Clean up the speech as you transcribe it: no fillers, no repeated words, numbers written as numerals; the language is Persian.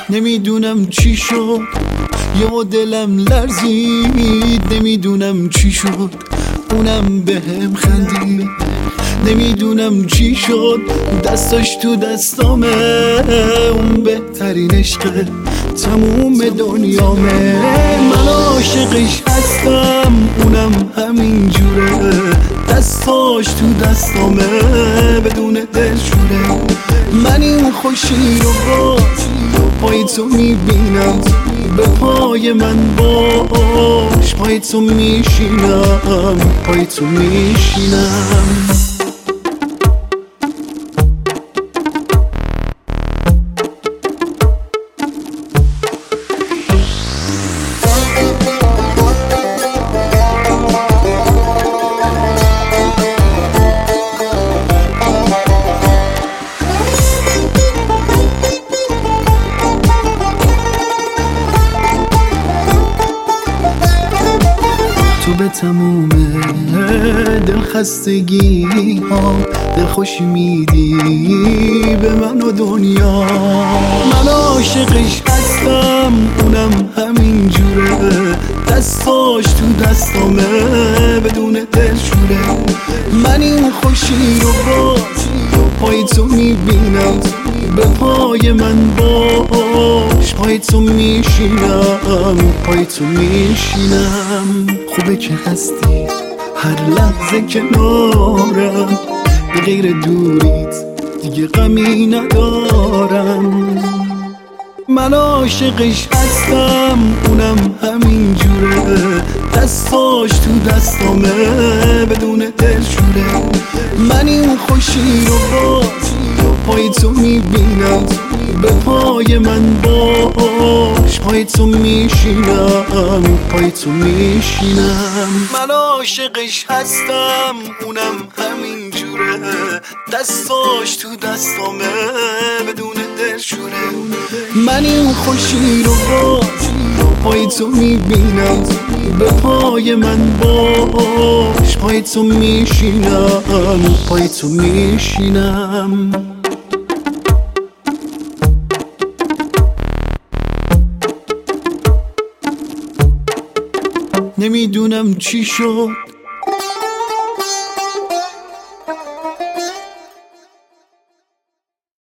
نمیدونم چی شد، یهو دلم لرزید. نمیدونم چی شد، اونم بهم خندید. نمیدونم چی شد، دستاش تو دستامه. اون بهترین عشق تموم دنیامه. من عاشقش هستم، اونم همین جوره. دستاش تو دستامه بدون دلشوره. من این خوشی رو باز پای تو میبینم، به پای من باش پای تو میشینم، پای تو میشینم. تو به تموم دلخستگی ها دلخوشی میدی به من و دنیا. من عاشقش هستم، اونم همین جوره. دستاش تو دستامه بدون دلشوره. من این خوشی رو باز پای تو میبینم، به پای من باش پای تو میشینم، پای تو میشینم. خوبه که هستی هر لحظه کنارم، به غیر دوریت دیگه غمی ندارم. من عاشقش هستم، اونم همین جوره. دستاش تو دستامه بدون دلشوره. من این خوشی رو باز پای تو میبینم، به پای من باش پای تو میشینم، پای تو میشینم. من عاشقش هستم، اونم همین جوره. دستاش تو دستامه بدون دلشوره. من این خوشی رو باز پای تو میبینم، به پای من باش پای تو میشینم، پای تو میشینم. نمیدونم چی شد،